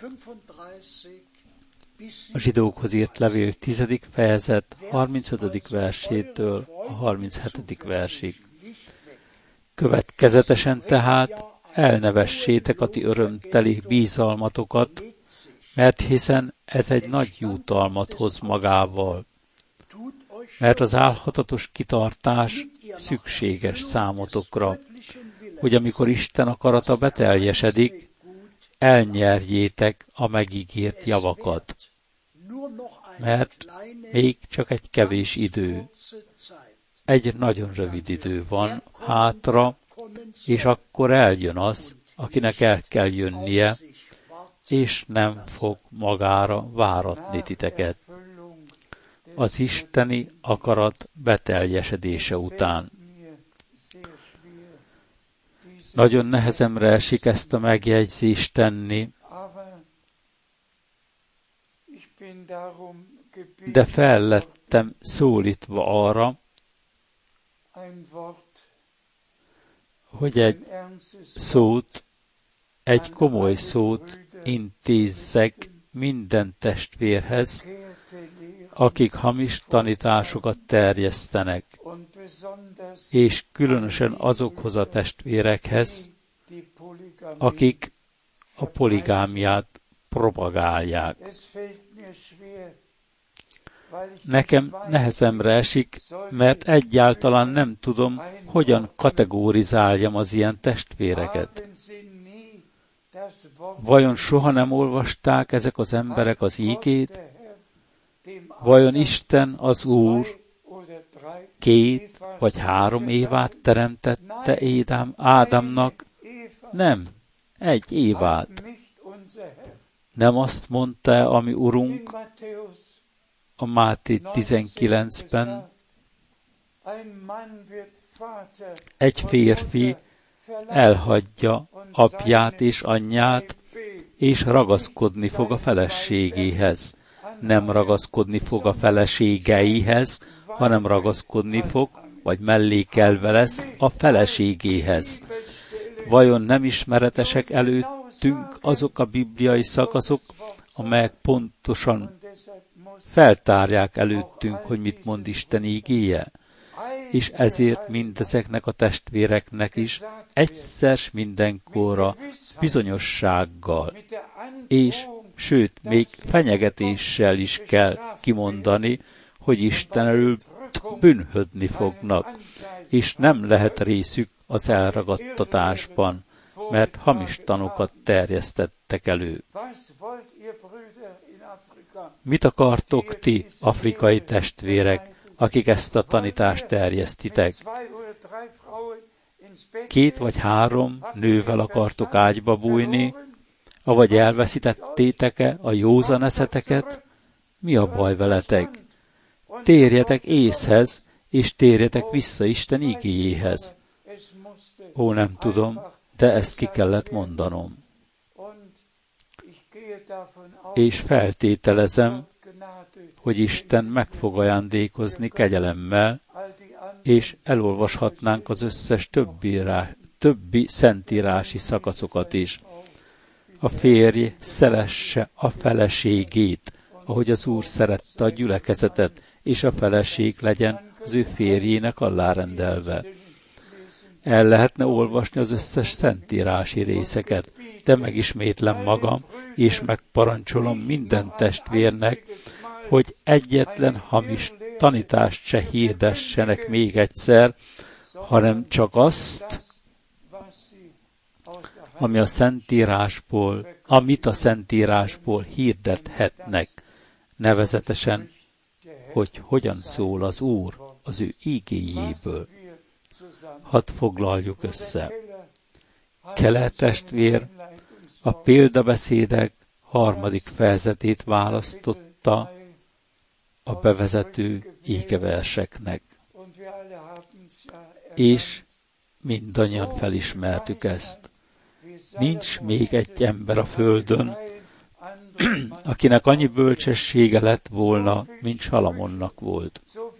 A zsidókhoz írt levél tizedik fejezet harmincötödik versétől a harminchetedik versig. Következetesen tehát elnevessétek a ti örömteli bízalmatokat, mert hiszen ez egy nagy jutalmat hoz magával. Mert az álhatatos kitartás szükséges számotokra, hogy amikor Isten akarata beteljesedik, elnyerjétek a megígért javakat. Mert még csak egy kevés idő, egy nagyon rövid idő van hátra, és akkor eljön az, akinek el kell jönnie, és nem fog magára váratni titeket. Az isteni akarat beteljesedése után. Nagyon nehezemre esik ezt a megjegyzést tenni, de fel lettem szólítva arra, hogy egy szót, egy komoly szót intézzek minden testvérhez, akik hamis tanításokat terjesztenek, és különösen azokhoz a testvérekhez, akik a poligámiát propagálják. Nekem nehezemre esik, mert egyáltalán nem tudom, hogyan kategorizáljam az ilyen testvéreket. Vajon soha nem olvasták ezek az emberek az ígét? Vajon Isten, az Úr, két vagy három Évát teremtette Édám, Ádámnak? Nem, egy Évát. Nem azt mondta a mi Urunk a Máté tizenkilencben, egy férfi elhagyja apját és anyját, és ragaszkodni fog a feleségéhez. Nem ragaszkodni fog a feleségeihez, hanem ragaszkodni fog, vagy mellékelve lesz a feleségéhez. Vajon nem ismeretesek előttünk azok a bibliai szakaszok, amelyek pontosan feltárják előttünk, hogy mit mond Isten ígéje? És ezért mindezeknek a testvéreknek is egyszer mindenkorra bizonyossággal, és sőt, még fenyegetéssel is kell kimondani, hogy Isten elől bűnhödni fognak, és nem lehet részük az elragadtatásban, mert hamis tanokat terjesztettek elő. Mit akartok ti, afrikai testvérek, akik ezt a tanítást terjesztitek? Két vagy három nővel akartok ágyba bújni, avagy elveszítettétek-e a józan eszeteket? Mi a baj veletek? Térjetek észhez, és térjetek vissza Isten igéjéhez. Ó, nem tudom, de ezt ki kellett mondanom. És feltételezem, hogy Isten meg fog ajándékozni kegyelemmel, és elolvashatnánk az összes többi, rá, többi szentírási szakaszokat is. A férj szeresse a feleségét, ahogy az Úr szerette a gyülekezetet, és a feleség legyen az ő férjének alárendelve. El lehetne olvasni az összes szentírási részeket, de megismétlem magam, és megparancsolom minden testvérnek, hogy egyetlen hamis tanítást se hirdessenek még egyszer, hanem csak azt, ami a Szentírásból, amit a Szentírásból hirdethetnek, nevezetesen, hogy hogyan szól az Úr az ő ígéjéből. Hadd foglaljuk össze. Keller testvér a példabeszédek harmadik fejezetét választotta a bevezető égeverseknek. És mindannyian felismertük ezt. Nincs még egy ember a földön, akinek annyi bölcsessége lett volna, mint Salamonnak volt.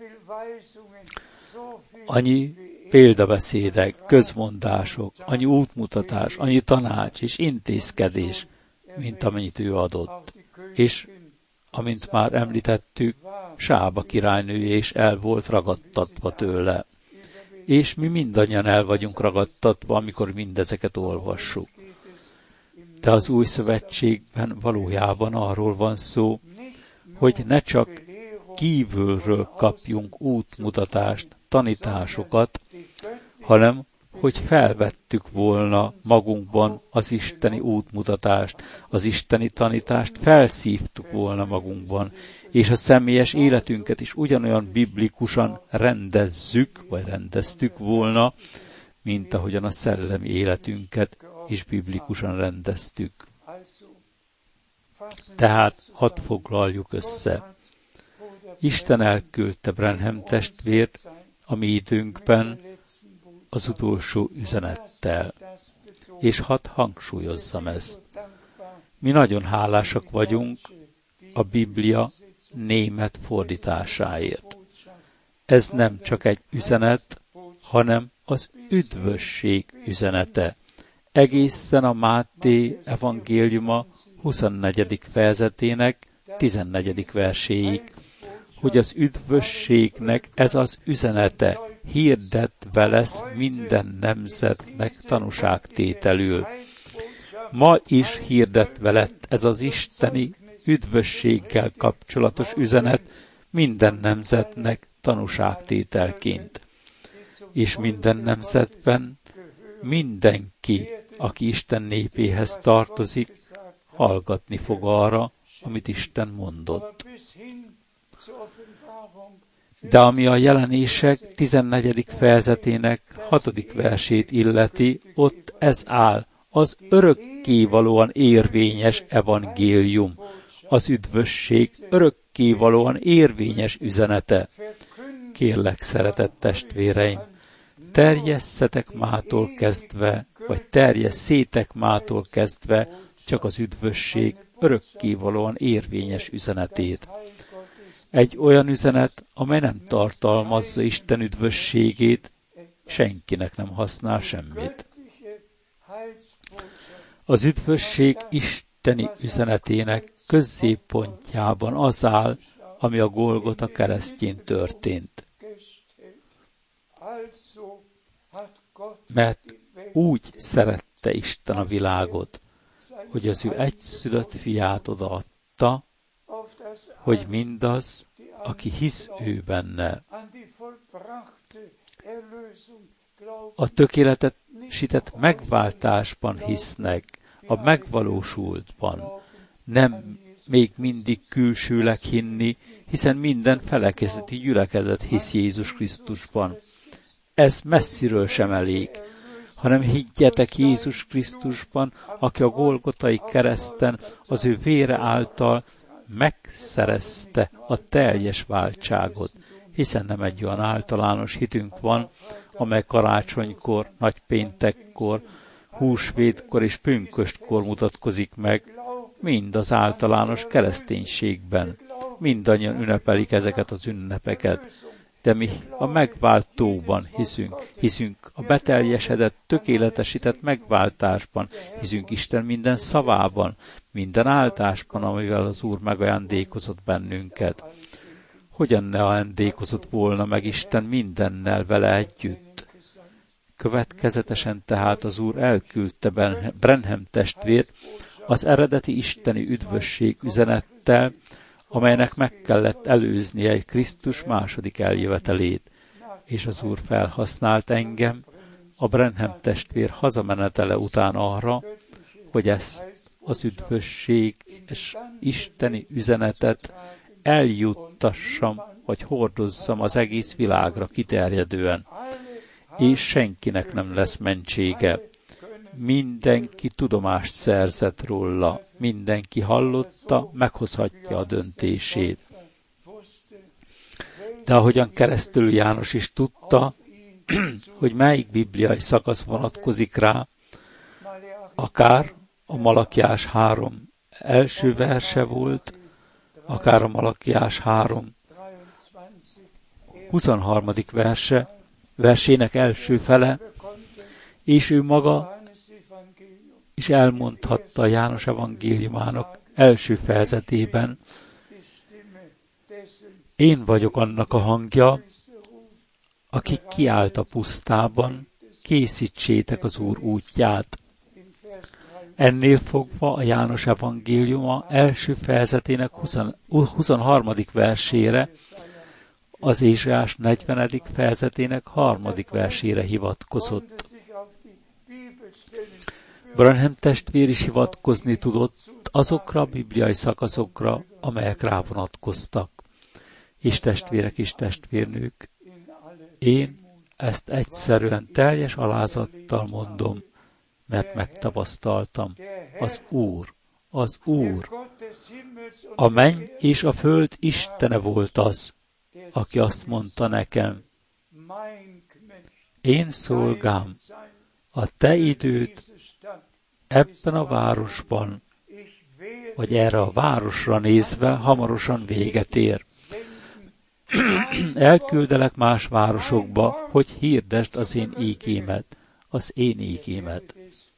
Annyi példabeszédek, közmondások, annyi útmutatás, annyi tanács és intézkedés, mint amennyit ő adott. És, amint már említettük, Sába királynője is el volt ragadtatva tőle. És mi mindannyian el vagyunk ragadtatva, amikor mindezeket olvassuk. De az új szövetségben valójában arról van szó, hogy ne csak kívülről kapjunk útmutatást, tanításokat, hanem hogy felvettük volna magunkban az isteni útmutatást, az isteni tanítást felszívtuk volna magunkban, és a személyes életünket is ugyanolyan biblikusan rendezzük, vagy rendeztük volna, mint ahogyan a szellemi életünket is biblikusan rendeztük. Tehát hadd foglaljuk össze. Isten elküldte Branham testvért a mi időnkben az utolsó üzenettel, és hadd hangsúlyozzam ezt. Mi nagyon hálásak vagyunk a Biblia német fordításáért. Ez nem csak egy üzenet, hanem az üdvösség üzenete. Egészen a Máté evangéliuma huszonnegyedik fejezetének tizennegyedik verséig, hogy az üdvösségnek ez az üzenete, hirdetve lesz minden nemzetnek tanúságtételül. Ma is hirdetve lett ez az isteni üdvösséggel kapcsolatos üzenet minden nemzetnek tanúságtételként. És minden nemzetben mindenki, aki Isten népéhez tartozik, hallgatni fog arra, amit Isten mondott. De ami a Jelenések tizennegyedik fejezetének hatodik versét illeti, ott ez áll, az örökkévalóan érvényes evangélium, az üdvösség örökkévalóan érvényes üzenete. Kérlek, szeretett testvéreim, terjesszetek mától kezdve, vagy terjesszétek mától kezdve csak az üdvösség örökkévalóan érvényes üzenetét. Egy olyan üzenet, amely nem tartalmazza Isten üdvösségét, senkinek nem használ semmit. Az üdvösség isteni üzenetének középpontjában az áll, ami a Golgota keresztjén történt. Mert úgy szerette Isten a világot, hogy az ő egyszülött fiát odaadta, hogy mindaz, aki hisz ő benne, a tökéletesített megváltásban hisznek, a megvalósultban, nem még mindig külsőleg hinni, hiszen minden felekezeti gyülekezet hisz Jézus Krisztusban. Ez messziről sem elég, hanem higgyetek Jézus Krisztusban, aki a Golgotai kereszten az ő vére által megszerezte a teljes váltságot, hiszen nem egy olyan általános hitünk van, amely karácsonykor, nagypéntekkor, húsvétkor és pünköstkor mutatkozik meg, mind az általános kereszténységben. Mindannyian ünnepelik ezeket az ünnepeket, de mi a megváltóban hiszünk, hiszünk a beteljesedett, tökéletesített megváltásban, hiszünk Isten minden szavában, minden áldásban, amivel az Úr megajándékozott bennünket. Hogyan ne ajándékozott volna meg Isten mindennel vele együtt? Következetesen tehát az Úr elküldte Branham testvért az eredeti isteni üdvösség üzenettel, amelynek meg kellett előznie egy Krisztus második eljövetelét, és az Úr felhasznált engem a Branham testvér hazamenetele után arra, hogy ezt az üdvösséges isteni üzenetet eljuttassam, vagy hordozzam az egész világra kiterjedően, és senkinek nem lesz mentsége. Mindenki tudomást szerzett róla, mindenki hallotta, meghozhatja a döntését. De ahogyan Keresztelő János is tudta, hogy melyik bibliai szakasz vonatkozik rá, akár a Malakiás három első verse volt, akár a Malakiás három huszonharmadik verse, versének első fele, és ő maga is elmondhatta a János evangéliumának első fejezetében, én vagyok annak a hangja, aki kiállt a pusztában, készítsétek az Úr útját. Ennél fogva a János evangéliuma első fejezetének huszonharmadik versére, az Ézsaiás negyvenedik fejezetének harmadik versére hivatkozott. Branham testvér is hivatkozni tudott azokra a bibliai szakaszokra, amelyek rá vonatkoztak. És testvérek és testvérnők, én ezt egyszerűen teljes alázattal mondom, mert megtapasztaltam. Az Úr, az Úr, a menny és a föld Istene volt az, aki azt mondta nekem, én szolgám, a te időt ebben a városban, vagy erre a városra nézve hamarosan véget ér. Elküldelek más városokba, hogy hirdesd az én ígémet, az én ígémet.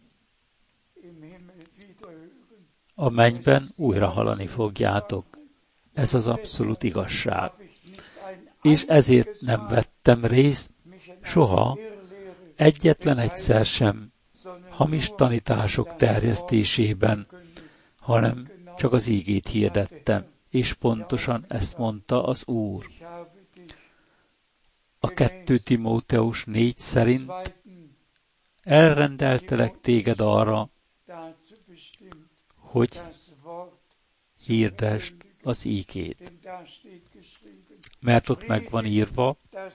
A mennyben újra hallani fogjátok. Ez az abszolút igazság. És ezért nem vettem részt soha egyetlen egyszer sem hamis tanítások terjesztésében, hanem csak az ígét hirdettem, és pontosan ezt mondta az Úr. A kettő Timóteus négy szerint elrendeltelek téged arra, hogy hirdesd az ígét. Mert ott meg van írva,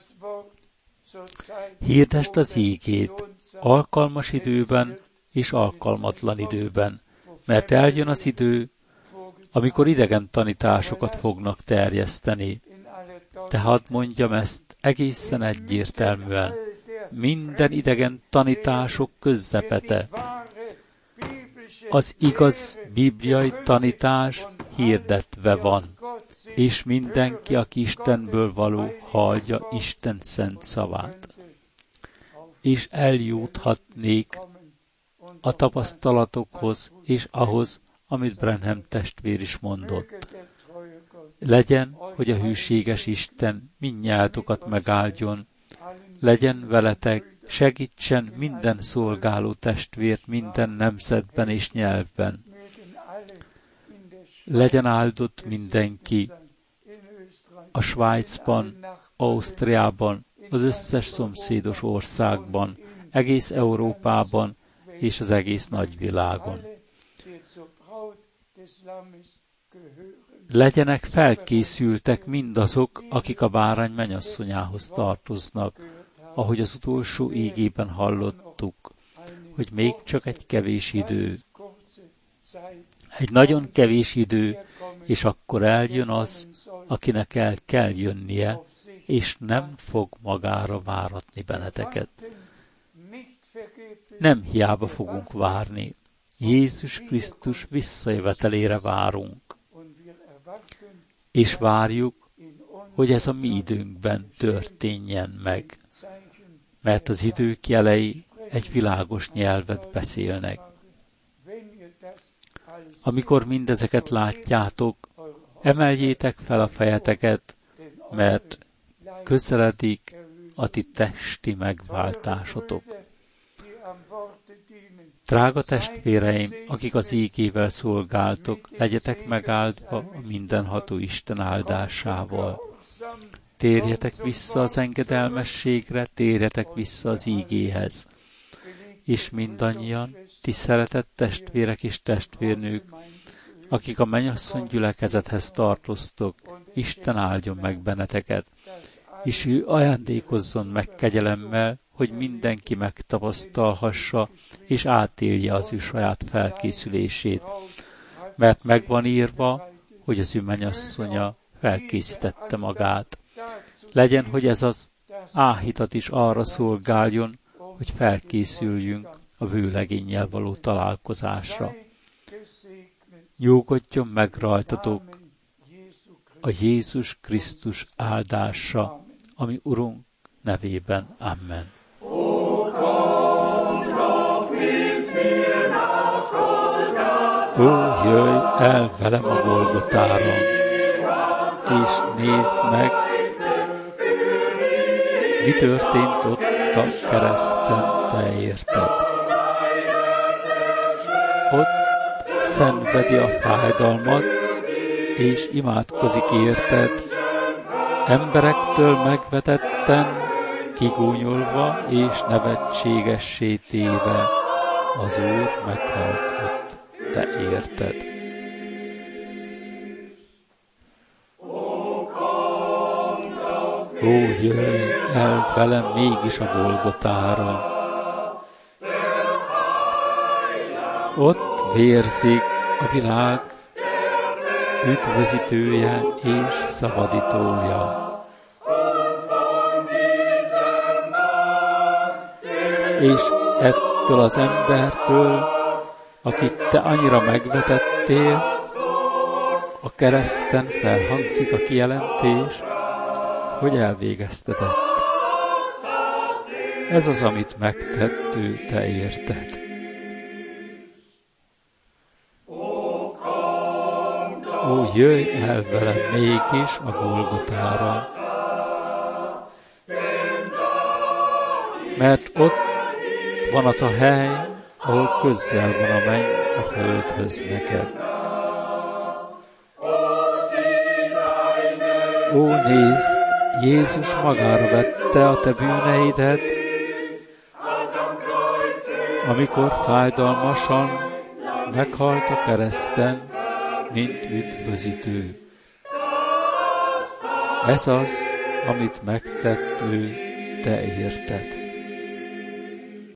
hirdesd az ígét alkalmas időben és alkalmatlan időben, mert eljön az idő, amikor idegen tanításokat fognak terjeszteni. Tehát mondjam ezt egészen egyértelműen. Minden idegen tanítások közzepete. Az igaz bibliai tanítás hirdetve van, és mindenki, aki Istenből való, hallja Isten szent szavát. És eljuthatnék a tapasztalatokhoz, és ahhoz, amit Branham testvér is mondott. Legyen, hogy a hűséges Isten mindnyájatokat megáldjon, legyen veletek, segítsen minden szolgáló testvért minden nemzetben és nyelvben. Legyen áldott mindenki a Svájcban, Ausztriában, az összes szomszédos országban, egész Európában és az egész nagyvilágon. Legyenek felkészültek mindazok, akik a bárány mennyasszonyához tartoznak, ahogy az utolsó ígében hallottuk, hogy még csak egy kevés idő. Egy nagyon kevés idő, és akkor eljön az, akinek el kell jönnie, és nem fog magára váratni benneteket. Nem hiába fogunk várni. Jézus Krisztus visszajövetelére várunk. És várjuk, hogy ez a mi időnkben történjen meg, mert az idők jelei egy világos nyelvet beszélnek. Amikor mindezeket látjátok, emeljétek fel a fejeteket, mert közeledik a ti testi megváltásotok. Drága testvéreim, akik az ígével szolgáltok, legyetek megáldva a mindenható Isten áldásával. Térjetek vissza az engedelmességre, térjetek vissza az ígéhez. És mindannyian, ti szeretett testvérek és testvérnők, akik a mennyasszony gyülekezethez tartoztok, Isten áldjon meg benneteket, és ő ajándékozzon meg kegyelemmel, hogy mindenki megtapasztalhassa, és átélje az ő saját felkészülését. Mert megvan írva, hogy az ő mennyasszonya felkészítette magát. Legyen, hogy ez az áhítat is arra szolgáljon, hogy felkészüljünk a vőlegénnyel való találkozásra. Nyugodjon meg rajtatok a Jézus Krisztus áldása, ami Urunk nevében. Amen. Ó, jöjj el velem a Golgotára, és nézd meg, mi történt ott a kereszten te érted. Ott szenvedi a fájdalmat, és imádkozik érted, emberektől megvetetten, kigúnyolva és nevetségessé téve, az Úr meghalt ott te érted. Ó, jöjj el velem mégis a Golgotára. Ott vérzik a világ üdvözítője és szabadítója. És ettől az embertől, akit te annyira megvetettél, a kereszten felhangzik a kijelentés, hogy elvégeztetett. Ez az, amit megtett ő te érted. Ó, jöjj el velem mégis a Golgotára. mert ott van az a hely, ahol közel van a menny a földhöz neked. Ó, nézd, Jézus magára vette a te bűneidet, amikor fájdalmasan meghalt a kereszten, mint üdvözítő. Ez az, amit megtett ő te érted.